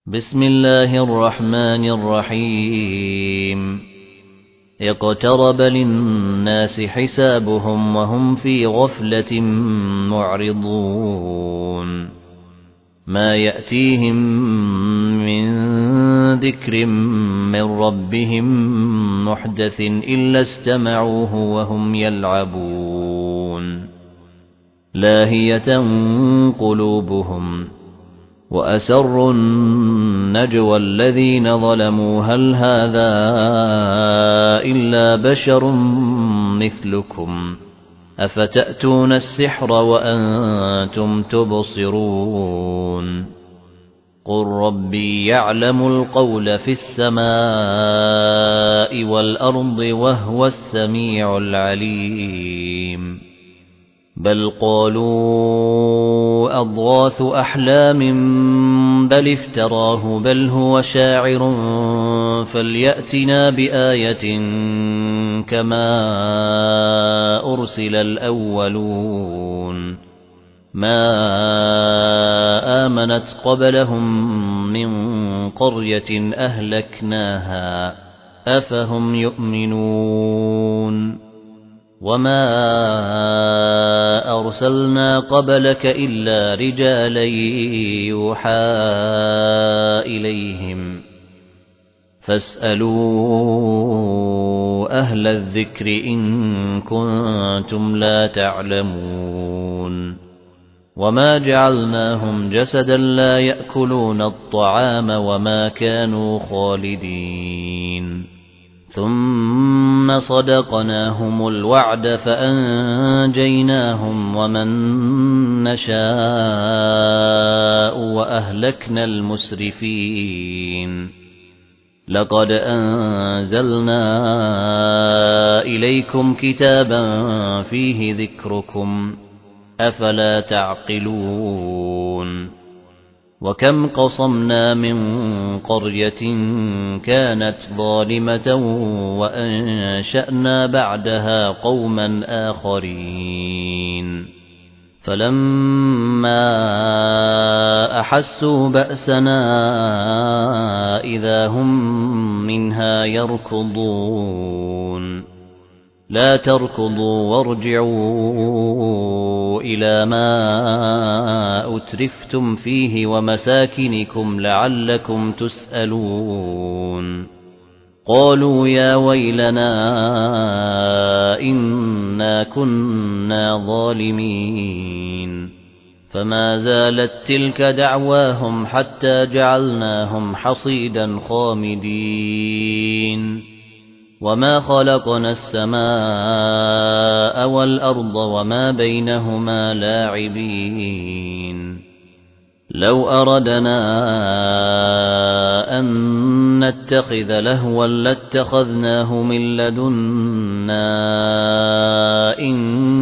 بسم الله الرحمن الرحيم اقترب للناس حسابهم وهم في غفلة معرضون ما يأتيهم من ذكر من ربهم محدث إلا استمعوه وهم يلعبون لاهية قلوبهم وأسروا النجوى الذين ظلموا هل هذا إلا بشر مثلكم أفتأتون السحر وأنتم تبصرون قل ربي يعلم القول في السماء والأرض وهو السميع العليم بل قالوا أضغاث أحلام بل افتراه بل هو شاعر فليأتنا بآية كما أرسل الأولون ما آمنت قبلهم من قرية أهلكناها أفهم يؤمنون وما أرسلنا قبلك إلا رجالا يوحى إليهم فاسألوا أهل الذكر إن كنتم لا تعلمون وما جعلناهم جسدا لا يأكلون الطعام وما كانوا خالدين ثم صدقناهم الوعد فأنجيناهم ومن نشاء وأهلكنا المسرفين لقد أنزلنا إليكم كتابا فيه ذكركم أفلا تعقلون وكم قصمنا من قرية كانت ظالمة وأنشأنا بعدها قوما آخرين فلما أحسوا بأسنا إذا هم منها يركضون لا تركضوا وارجعوا إلى ما أترفتم فيه ومساكنكم لعلكم تسألون قالوا يا ويلنا إنا كنا ظالمين فما زالت تلك دعواهم حتى جعلناهم حصيدا خامدين وما خلقنا السماء والأرض وما بينهما لاعبين لو أردنا أن نتخذ لهوا لاتخذناه من لدنا إن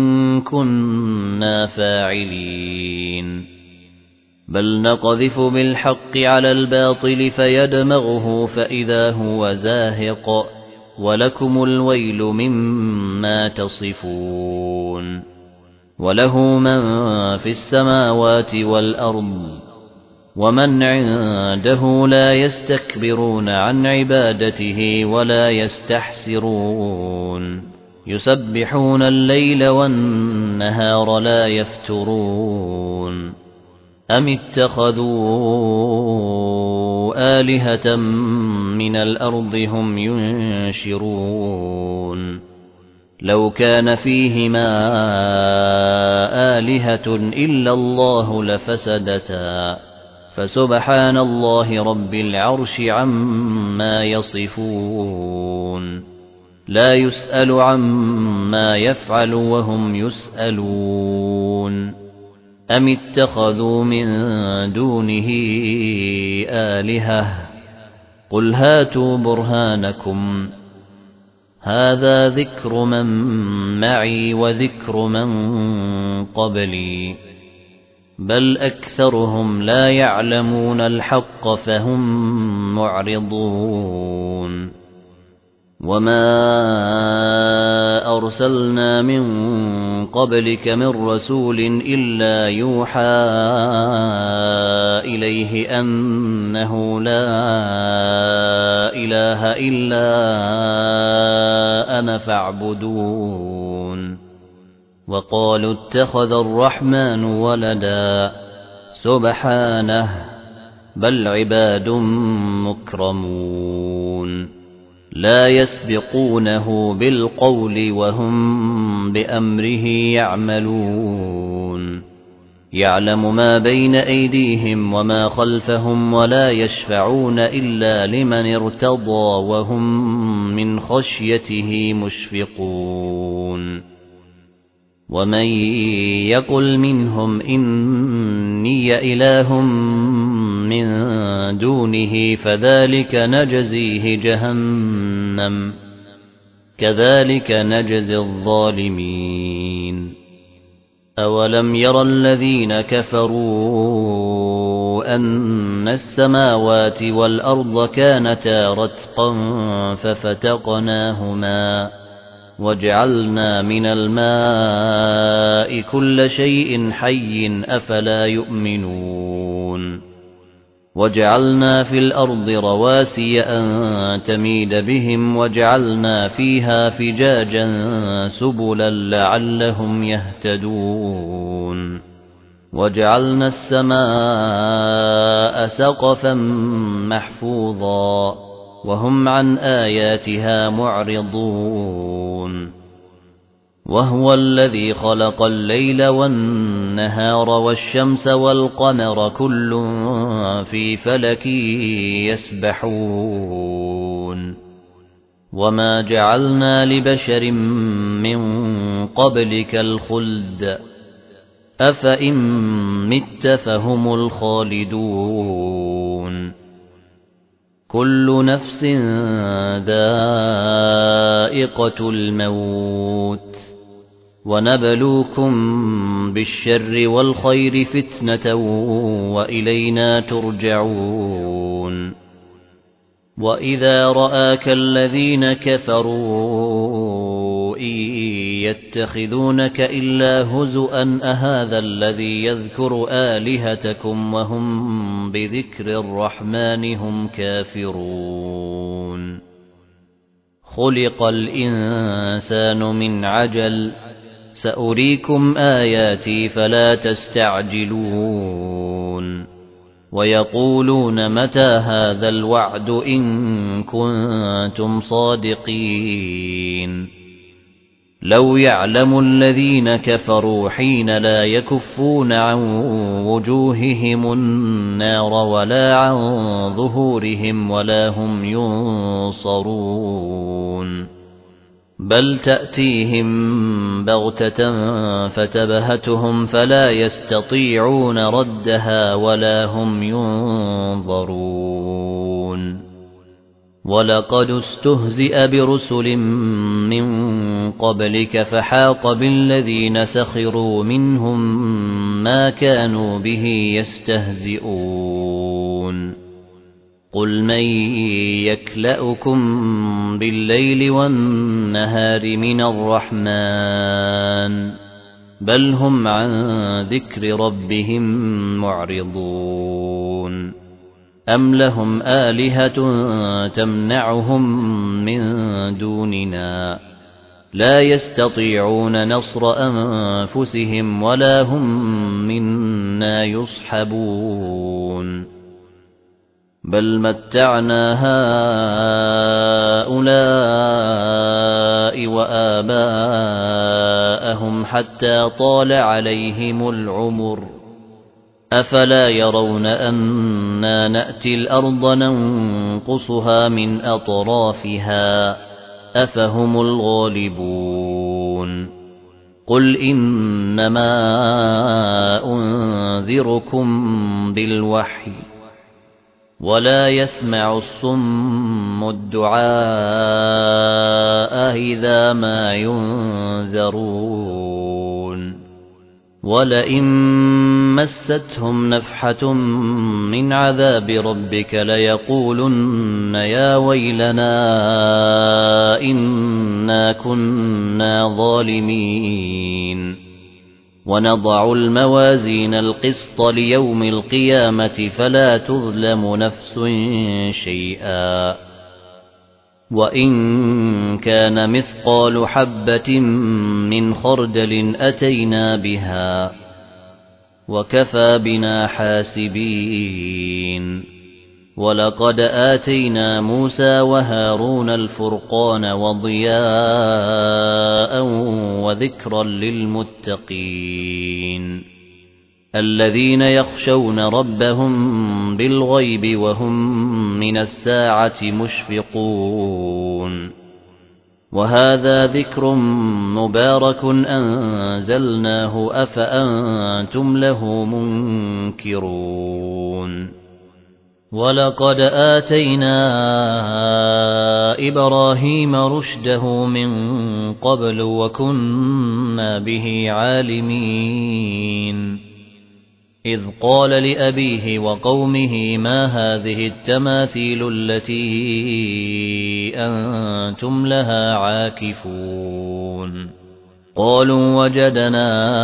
كنا فاعلين بل نقذف بالحق على الباطل فيدمغه فإذا هو زاهق ولكم الويل مما تصفون وله من في السماوات والأرض ومن عنده لا يستكبرون عن عبادته ولا يستحسرون يسبحون الليل والنهار لا يفترون أم اتخذوا آلهة من الأرض هم ينشرون لو كان فيهما آلهة إلا الله لفسدتا فسبحان الله رب العرش عما يصفون لا يسأل عما يفعل وهم يسألون أم اتخذوا من دونه آلهة قل هاتوا برهانكم هذا ذكر من معي وذكر من قبلي بل أكثرهم لا يعلمون الحق فهم معرضون وما أرسلنا من قبلك من رسول إلا يوحى إليه أنه لا إله إلا أنا فاعبدون وقالوا اتخذ الرحمن ولدا سبحانه بل عباد مكرمون لا يسبقونه بالقول وهم بأمره يعملون يعلم ما بين أيديهم وما خلفهم ولا يشفعون إلا لمن ارتضى وهم من خشيته مشفقون ومن يقل منهم إني إله من دونه فذلك نجزيه جهنم كذلك نجزي الظالمين أولم ير الذين كفروا أن السماوات والأرض كانتا رتقا ففتقناهما وجعلنا من الماء كل شيء حي أفلا يؤمنون وجعلنا في الأرض رواسي أن تميد بهم وجعلنا فيها فجاجا سبلا لعلهم يهتدون وجعلنا السماء سقفا محفوظا وهم عن آياتها معرضون وهو الذي خلق الليل والنهار والشمس والقمر كل في فلك يسبحون وما جعلنا لبشر من قبلك الخلد أفإن مت فهم الخالدون كل نفس ذائقة الموت ونبلوكم بالشر والخير فتنة وإلينا ترجعون وإذا رآك الذين كفروا إن يتخذونك إلا هزؤا أهذا الذي يذكر آلهتكم وهم بذكر الرحمن هم كافرون خلق الإنسان من عجل سأريكم آياتي فلا تستعجلون ويقولون متى هذا الوعد إن كنتم صادقين لو يعلم الذين كفروا حين لا يكفون عن وجوههم النار ولا عن ظهورهم ولا هم ينصرون بل تأتيهم بغتة فتبهتهم فلا يستطيعون ردها ولا هم ينظرون ولقد استهزئ برسل من قبلك فحاق بالذين سخروا منهم ما كانوا به يستهزئون قل من يكلأكم بالليل والنهار من الرحمن بل هم عن ذكر ربهم معرضون أم لهم آلهة تمنعهم من دوننا لا يستطيعون نصر أنفسهم ولا هم منا يصحبون بل متعنا هؤلاء وآباءهم حتى طال عليهم العمر أفلا يرون أنا نأتي الأرض ننقصها من أطرافها أفهم الغالبون قل إنما أنذركم بالوحي ولا يسمع الصم الدعاء إذا ما ينذرون ولئن مستهم نفحة من عذاب ربك ليقولن يا ويلنا إنا كنا ظالمين ونضع الموازين القسط ليوم القيامة فلا تظلم نفس شيئا وإن كان مثقال حبة من خردل أتينا بها وكفى بنا حاسبين ولقد آتينا موسى وهارون الفرقان وضياء وذكرا للمتقين الذين يخشون ربهم بالغيب وهم من الساعة مشفقون وهذا ذكر مبارك أنزلناه أفأنتم له منكرون ولقد آتينا إبراهيم رشده من قبل وكنا به عالمين إذ قال لأبيه وقومه ما هذه التماثيل التي أنتم لها عاكفون قالوا وجدنا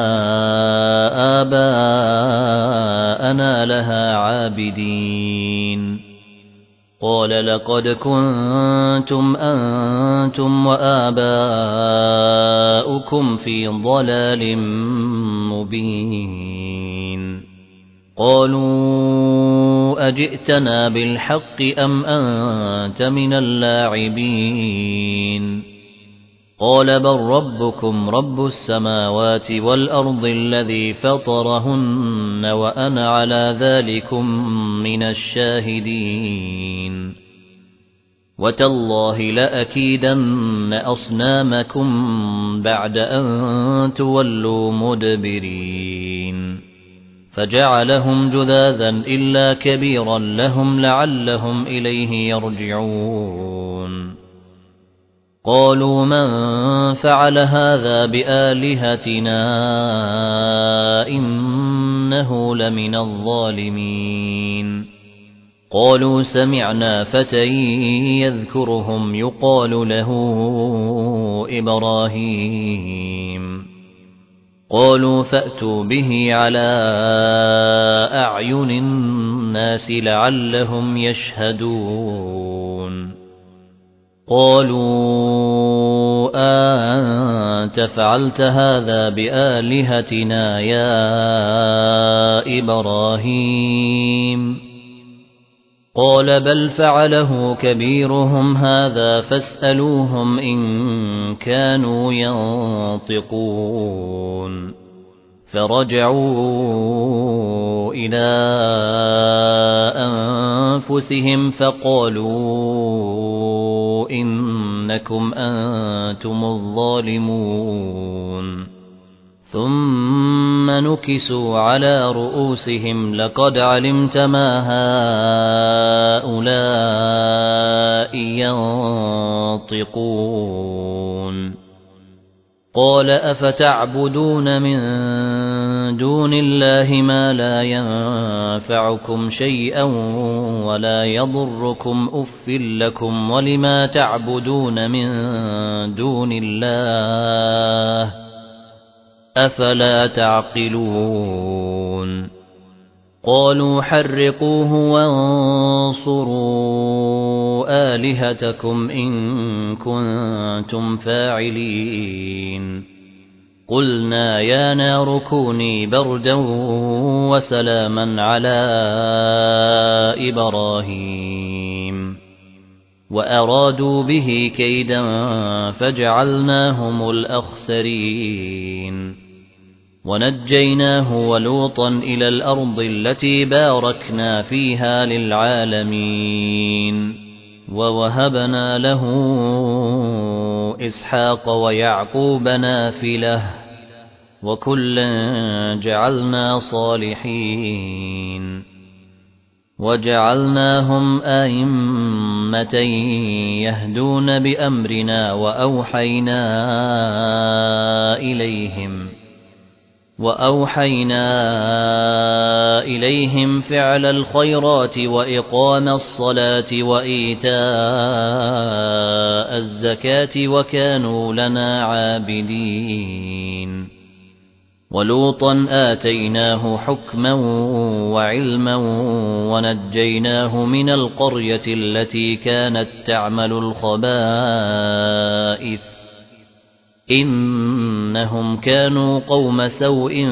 آباءنا لها عابدين قال لقد كنتم أنتم وآباؤكم في ضلال مبين قالوا أجئتنا بالحق أم أنت من اللاعبين قال بل ربكم رب السماوات والأرض الذي فطرهن وأنا على ذلكم من الشاهدين وتالله لأكيدن أصنامكم بعد أن تولوا مدبرين فجعلهم جذاذا إلا كبيرا لهم لعلهم إليه يرجعون قالوا من فعل هذا بآلهتنا إنه لمن الظالمين قالوا سمعنا فتى يذكرهم يقال له إبراهيم قالوا فأتوا به على أعين الناس لعلهم يشهدون قالوا أنت فعلت هذا بآلهتنا يا إبراهيم قال بل فعله كبيرهم هذا فاسألوهم إن كانوا ينطقون فرجعوا إلى أنفسهم فقالوا إنكم أنتم الظالمون ثم نكسوا على رؤوسهم لقد علمت ما هؤلاء ينطقون قال أفتعبدون من دون الله ما لا ينفعكم شيئا ولا يضركم أف لكم ولما تعبدون من دون الله أفلا تعقلون قالوا حرقوه وانصروا آلهتكم إن كنتم فاعلين قلنا يا نار كوني بردا وسلاما على إبراهيم وأرادوا به كيدا فجعلناهم الأخسرين ونجيناه ولوطا إلى الأرض التي باركنا فيها للعالمين ووهبنا له إسحاق ويعقوب نافلة وكلا جعلنا صالحين وجعلناهم أئمة يهدون بأمرنا وأوحينا إليهم فعل الخيرات وإقام الصلاة وإيتاء الزكاة وكانوا لنا عابدين ولوطا آتيناه حكما وعلما ونجيناه من القرية التي كانت تعمل الخبائث إنهم كانوا قوم سوء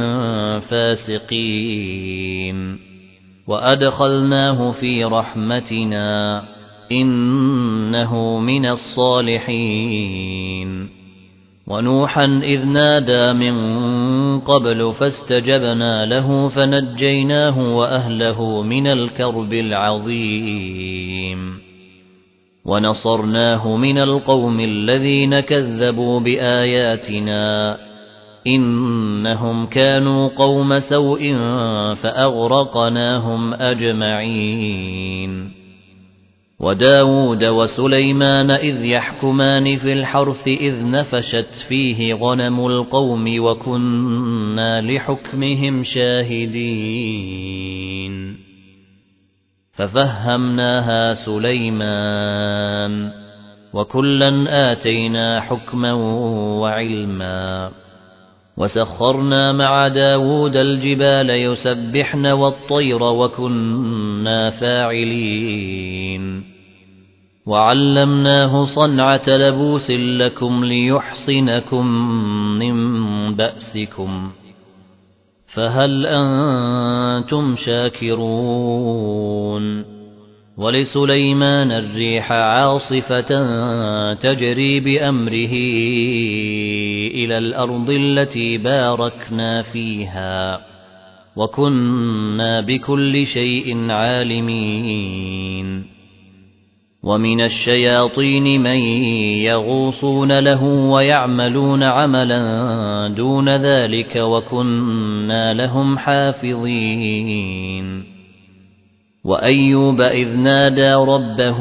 فاسقين وأدخلناه في رحمتنا إنه من الصالحين ونوحا إذ نادى من قبل فاستجبنا له فنجيناه وأهله من الكرب العظيم ونصرناه من القوم الذين كذبوا بآياتنا إنهم كانوا قوم سوء فأغرقناهم أجمعين وداود وسليمان إذ يحكمان في الحرث إذ نفشت فيه غنم القوم وكنا لحكمهم شاهدين ففهمناها سليمان وكلا آتينا حكما وعلما وسخرنا مع داود الجبال يسبحن والطير وكنا فاعلين وعلمناه صنعة لبوس لكم ليحصنكم من بأسكم فهل أنتم شاكرون ولسليمان الريح عاصفة تجري بأمره إلى الأرض التي باركنا فيها وكنا بكل شيء عالمين ومن الشياطين من يغوصون له ويعملون عملا دون ذلك وكنا لهم حافظين وأيوب إذ نادى ربه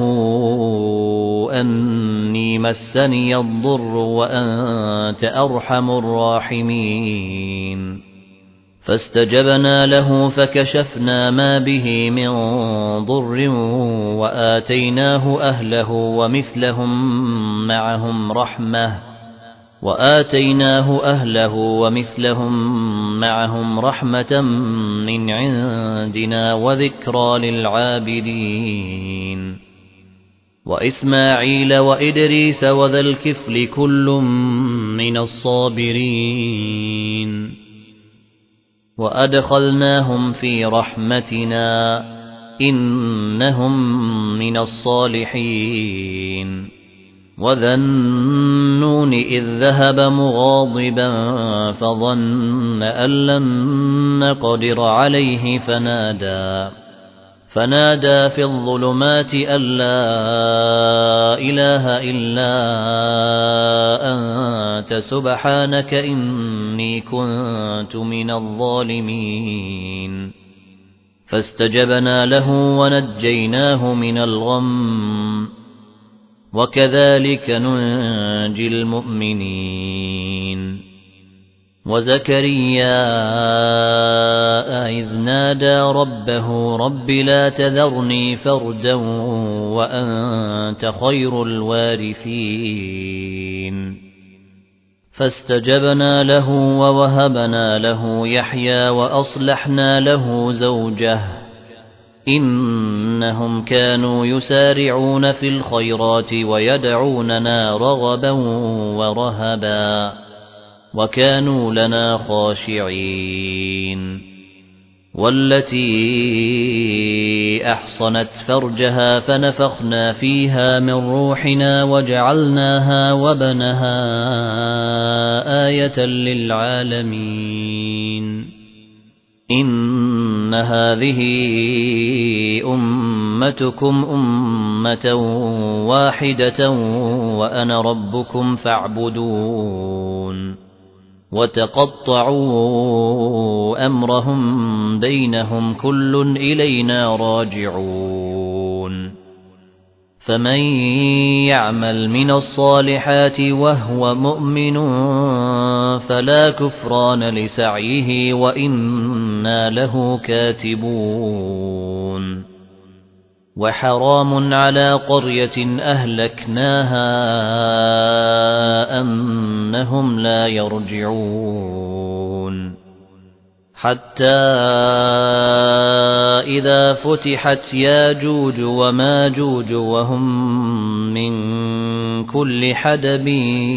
أني مسني الضر وأنت أرحم الراحمين فاستجبنا له فكشفنا ما به من ضر وآتيناه أهله ومثلهم معهم رحمة من عندنا وذكرى للعابدين وإسماعيل وإدريس وذا الكفل كل من الصابرين وأدخلناهم في رحمتنا إنهم من الصالحين وذا النون إذ ذهب مغاضبا فظن أن لن نقدر عليه فنادى في الظلمات أن لا إله إلا أنت سبحانك إني كنت من الظالمين فاستجبنا له ونجيناه من الغم وكذلك ننجي المؤمنين وزكريا إذ نادى ربه رب لا تذرني فردا وأنت خير الوارثين فاستجبنا له ووهبنا له يحيى وأصلحنا له زوجه إنهم كانوا يسارعون في الخيرات ويدعوننا رغبا ورهبا وكانوا لنا خاشعين والتي أحصنت فرجها فنفخنا فيها من روحنا وجعلناها وابنها آية للعالمين إن هذه أمتكم أمة واحدة وأنا ربكم فاعبدون وتقطعوا أمرهم بينهم كل إلينا راجعون فمن يعمل من الصالحات وهو مؤمن فلا كفران لسعيه وإنا له كاتبون وحرام على قرية أهلكناها أنهم لا يرجعون حتى إذا فتحت ياجوج وماجوج وهم من كل حدب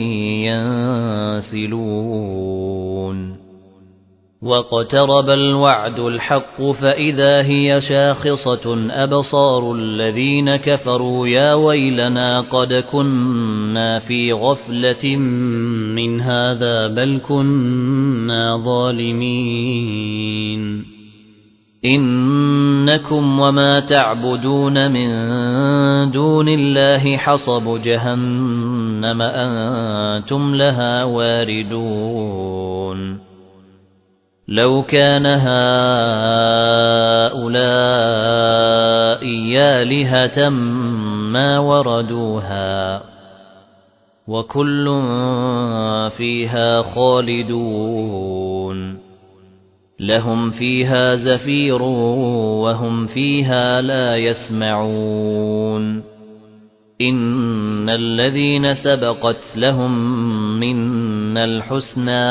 ينسلون واقترب الوعد الحق فإذا هي شاخصة أبصار الذين كفروا يا ويلنا قد كنا في غفلة من هذا بل كنا ظالمين إنكم وما تعبدون من دون الله حصب جهنم أنتم لها واردون لو كان هؤلاء آلهة ما وردوها وكل فيها خالدون لهم فيها زفير وهم فيها لا يسمعون إن الذين سبقت لهم منا الحسنى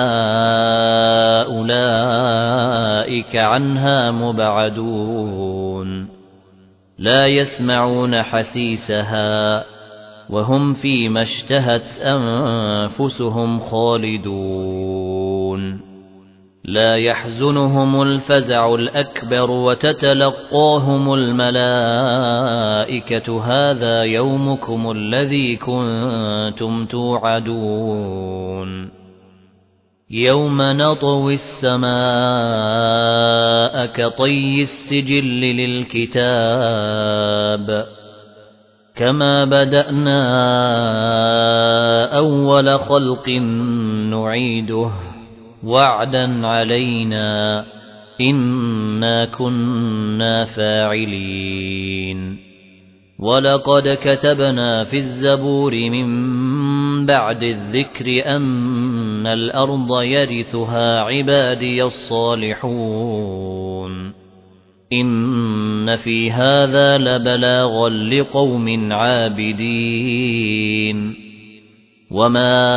أولئك عنها مبعدون لا يسمعون حسيسها وهم فيما اشتهت أنفسهم خالدون لا يحزنهم الفزع الأكبر وتتلقاهم الملائكة هذا يومكم الذي كنتم توعدون يوم نطوي السماء كطي السجل للكتاب كما بدأنا أول خلق نعيده وعدا علينا إنا كنا فاعلين ولقد كتبنا في الزبور من بعد الذكر أن الأرض يرثها عبادي الصالحون إن في هذا لبلاغا لقوم عابدين وما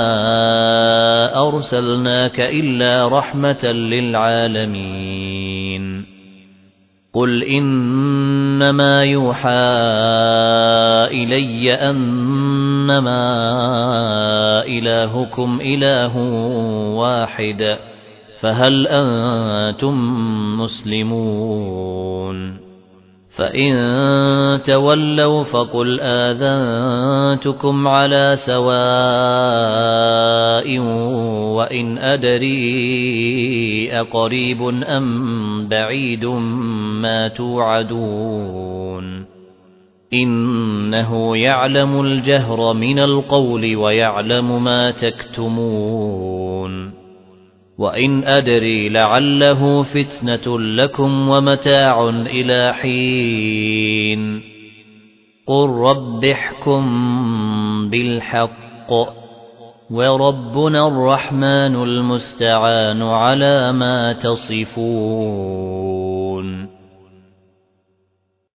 أرسلناك إلا رحمة للعالمين قل إنما يوحى إلي أنما إلهكم إله واحد فهل أنتم مسلمون فإن تولوا فقل آذنتكم على سواء وإن أدري أقريب أم بعيد ما توعدون إنه يعلم الجهر من القول ويعلم ما تكتمون وإن أدري لعله فتنة لكم ومتاع إلى حين قل رب احكم بالحق وربنا الرحمن المستعان على ما تصفون